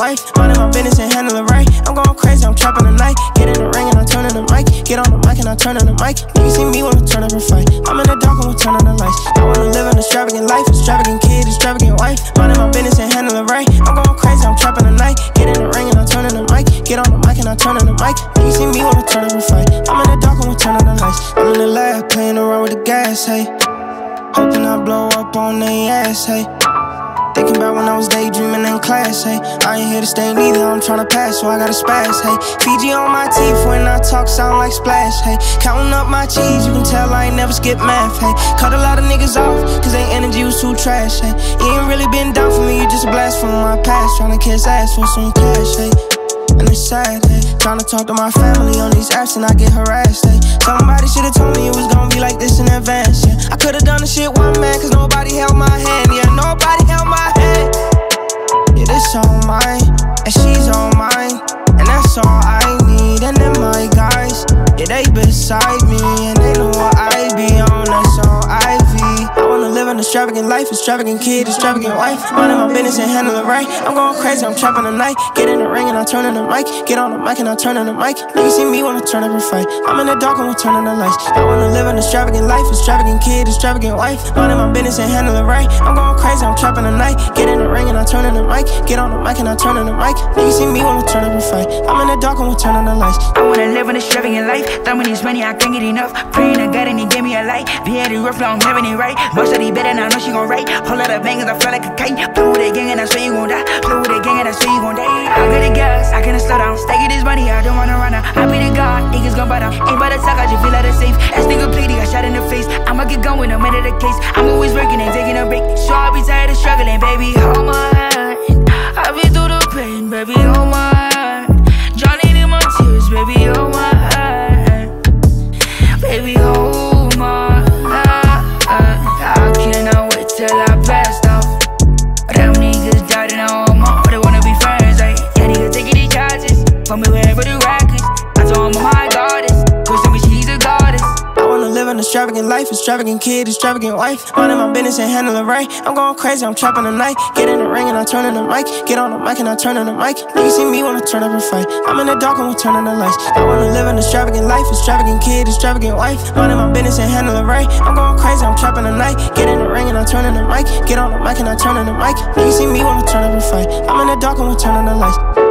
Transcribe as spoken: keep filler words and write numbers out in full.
wife. Minding my business and handle it right. I'm going crazy, I'm trapping the night. Get in the ring and I turn on the mic. Get on the mic and I turn on the mic. Niggas see me wanna turn up and fight. I'm in the dark and we turn on the lights. I wanna live an extravagant life, extravagant kid, extravagant wife. Minding my business and handle it right. I'm going crazy, I'm trapping the night. Get in the ring and I turn on the mic. Get on the mic and I turn on the mic. Niggas see me wanna turn up and fight. I'm in the dark and we turn on the lights. I'm in the lab playing around with the gas, hey. Hoping I blow up on they ass, hey. Thinking about when I was daydreaming in class, hey. I ain't here to stay neither, I'm tryna pass, so I gotta spaz, hey. Fiji on my teeth when I talk, sound like splash, hey. Counting up my cheese, you can tell I ain't never skip math, hey. Cut a lot of niggas off, cause their energy was too trash, hey. You ain't really been down for me, you just a blast from my past. Tryna kiss ass for some cash, hey. And it's sad, hey. Tryna talk to my family on these apps and I get harassed, hey. Somebody should've told me it was gonna be like this in advance, yeah. I could've done the shit one man, cause nobody held my hand, yeah. Nobody held my hand. Yeah, this all mine, and she's all mine, and that's all I need. And then my guys, yeah, they beside me, and they know what I be on, that's all I be. I wanna live an extravagant life, extravagant kid, extravagant wife. Minding my business and handle it right. I'm going crazy, I'm trapping the night. Get in the ring and I turn on the mic. Get on the mic and I turn on the mic. Niggas see me wanna turn up and fight. I'm in the dark and we turn on the lights. I wanna live an extravagant life, extravagant kid, extravagant wife. Minding my business and handle it right. I'm going crazy, I'm trapping the night. Get in the ring and I turn on the mic. Get on the mic and I turn on the mic. Niggas see me wanna turn up and fight. I'm in the dark and we turn on the lights. I wanna live an extravagant life. Thumbing this money, I can't get enough. Praying to God and he gave me a light. Be at the rough, I'm having it right. Most of these better, and I know she gon' write. Pull out the bangers, I feel like a kite. Play with that gang and I swear you gon' die. Play with that gang and I swear you gon' die. I got the gas, I can't slow down. Stacking this money, I don't wanna run out. I be the God, niggas gon' buy down. Ain't by the talk, I just feel out of safe. Ass nigga played, he got shot in the face. I'ma get going, no matter the case. I'm always working and taking a break. Sure, I be tired of struggling, baby. Hold my hand. I been through the pain, baby. Hold my hand. Drowning in my tears, baby. Hold my hand. Baby, hold my hand. I cannot wait till I pass out. Them niggas died and I want more. They wanna be friends, like, yeah, niggas taking these charges. For me wherever the rack is. I told him I'm my goddess. Cause to me she's a goddess. I wanna live an extravagant life, extravagant kid, extravagant wife. Minding my business and handle it right. I'm going crazy, I'm trapping the night. Get in the ring and I turn on the mic. Get on the mic and I turn on the mic. Niggas see me wanna turn up and fight. I'm in the dark and we turn on the lights. I wanna live an extravagant life, extravagant kid, extravagant wife. Minding my business and handle it right. I'm going crazy, I'm trapping the night. Get in the ring and I turn on the mic. Get on the mic and I turn on the mic. Niggas see me wanna turn up and fight. I'm in the dark and we turn on the lights.